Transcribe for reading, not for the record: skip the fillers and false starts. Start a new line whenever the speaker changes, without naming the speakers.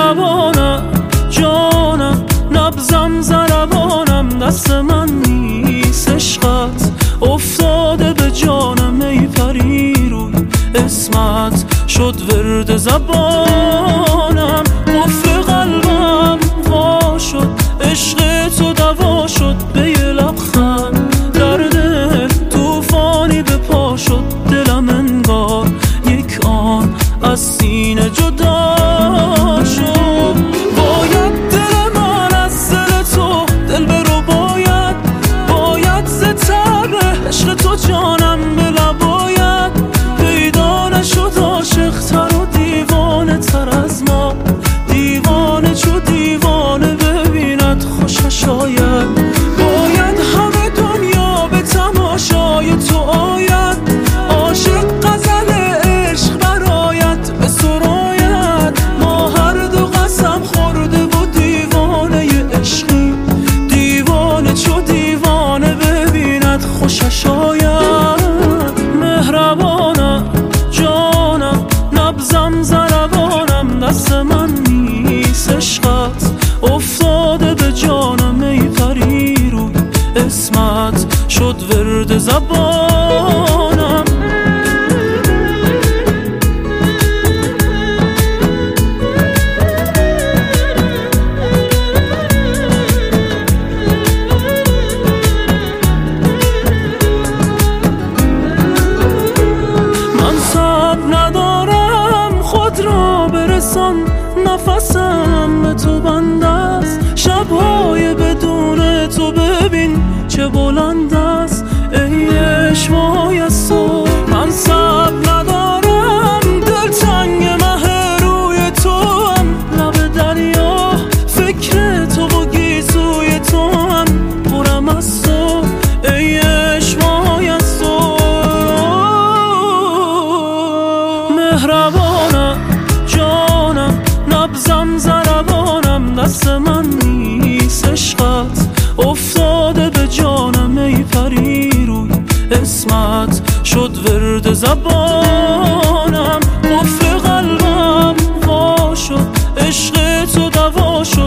مهربانم جانم، نبضم ضربانم، دست من نیست عشقت افتاده به جانم. ای پری روی اسمت شد ورد زبانم، قفل قلبم وا شد، عشق تو دوا شد. به یه لبخند در دل توفانی به پا شد، دلم انگار یک آن از سینه جدا شد. باید دل من از دل تو دل برو، باید ز تب عشق تو جانم بلباید. پیدا نشد عاشق تر و دیوانه تر از ما، دیوانه چو دیوانه ببیند خوشش آید. باید همه دنیا به تماشای تو آید، عاشق غزل عشق برآید به سراید. ما هر دو قسم خورده و دیوانه عشقی، دیوانه چو دیوانه ببیند خوشش آید. مهربانم جانم، نبضم ضربانم، دست من نیست عشقت افتاده به جانم. ای پری روی اسمت شد ورد زبانم. من صبر ندارم خود را برسان، نفسم به تو بند است. شبهای بدون تو ببین چه بلند است. ای عشقای از تو من صبر ندارم، دلتنگ مه روی تو هم، لب دریا فکر تو و گیسوی تو هم، پرم از تو ای عشقای از تو. مهربانم جانم، نبضم ضربانم، دست من نیست عشقت افتاده به جانم. ای پری روی اسمت شد ورد زبانم، قفل قلبم وا شد، عشق تو دوا شد.